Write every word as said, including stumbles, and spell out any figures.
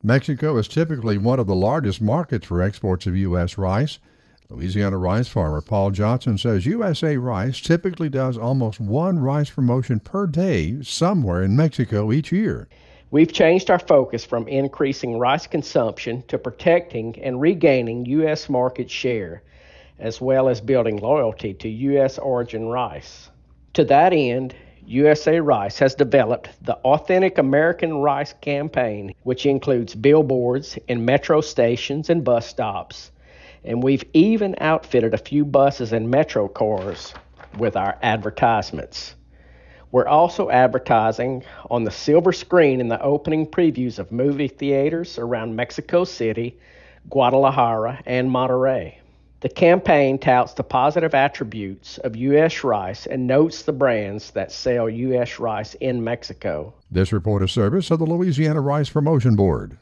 Mexico is typically one of the largest markets for exports of U S rice. Louisiana rice farmer Paul Johnson says U S A Rice typically does almost one rice promotion per day somewhere in Mexico each year. We've changed our focus from increasing rice consumption to protecting and regaining U S market share, as well as building loyalty to U S origin rice. To that end, U S A Rice has developed the Authentic American Rice campaign, which includes billboards in metro stations and bus stops. And we've even outfitted a few buses and metro cars with our advertisements. We're also advertising on the silver screen in the opening previews of movie theaters around Mexico City, Guadalajara, and Monterrey. The campaign touts the positive attributes of U S rice and notes the brands that sell U S rice in Mexico. This report is service of the Louisiana Rice Promotion Board.